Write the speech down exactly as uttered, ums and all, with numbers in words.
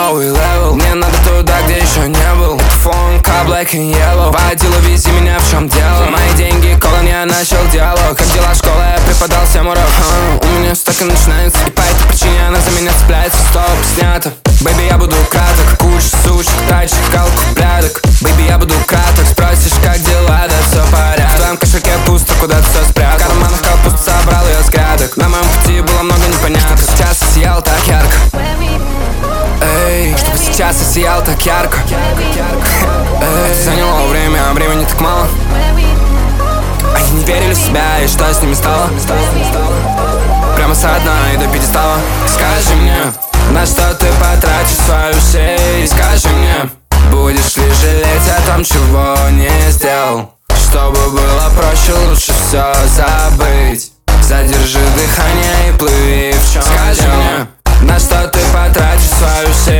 новый левел. Мне надо туда, где еще не был. Фонка, black and yellow. Водила, вези меня, в чем дело. Мои деньги, колон, я начал диалог. Как дела, школа, я преподал всем урок. а, У меня все так и начинается. И по этой причине она за меня цепляется. Стоп, снято. Бэйби, я буду краток. Куча сучек, тачек, калку, прядок. Бэйби, я буду краток. Спросишь, как дела, да все порядок. В твоем кошельке пусто, куда ты все спрятал. В карманах капуст собрал ее с грядок. На моем пути было много непоняток. Чтобы сейчас я сиял так ярко. Эй, чтобы сейчас я сиял так ярко. Эй, заняло время, а времени так мало. Они не верили в себя, и что с ними стало? Прямо со дна и до пьедестала. Скажи мне, на что ты потратишь свою жизнь? Скажи мне, будешь ли жалеть о том, чего не сделал? Чтобы было проще, лучше все забыть. Задержи дыхание и плыви, в чем Скажи дело? Мне, на что ты потратишь свою жизнь?